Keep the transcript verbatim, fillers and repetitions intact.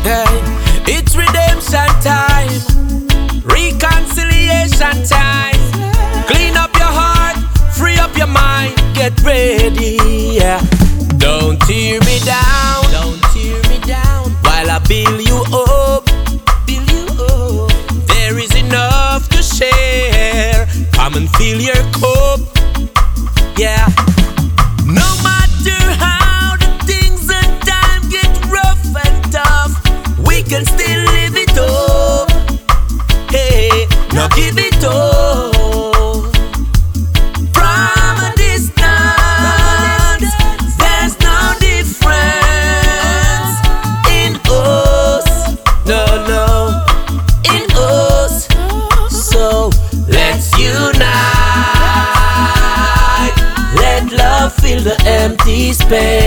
Hey, it's redemption time, reconciliation time. Clean up your heart, free up your mind, get ready. Yeah. Don't tear me down, don't tear me down. While I build you up, build you up. There is enough to share. Come and fill your cup. Yeah. No matter how the things and time get rough and tough, we can still live it up. Hey, now give it up. From a distance, there's no difference in us. No, no, in us. So let's unite. Let love fill the empty space.